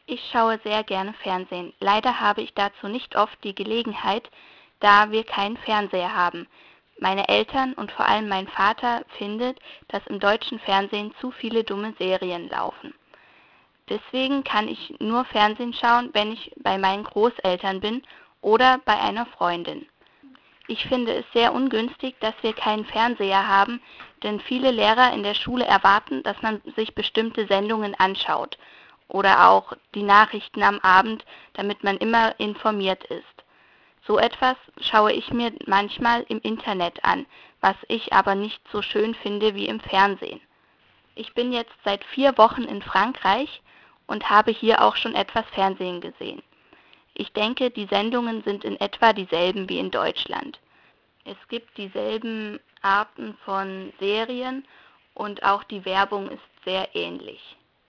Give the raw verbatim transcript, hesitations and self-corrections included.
Ich schaue sehr gerne Fernsehen. Leider habe ich dazu nicht oft die Gelegenheit, da wir keinen Fernseher haben. Meine Eltern und vor allem mein Vater findet, dass im deutschen Fernsehen zu viele dumme Serien laufen. Deswegen kann ich nur Fernsehen schauen, wenn ich bei meinen Großeltern bin oder bei einer Freundin. Ich finde es sehr ungünstig, dass wir keinen Fernseher haben, denn viele Lehrer in der Schule erwarten, dass man sich bestimmte Sendungen anschaut oder auch die Nachrichten am Abend, damit man immer informiert ist. So etwas schaue ich mir manchmal im Internet an, was ich aber nicht so schön finde wie im Fernsehen. Ich bin jetzt seit vier Wochen in Frankreich und habe hier auch schon etwas Fernsehen gesehen. Ich denke, die Sendungen sind in etwa dieselben wie in Deutschland. Es gibt dieselben Arten von Serien und auch die Werbung ist sehr ähnlich.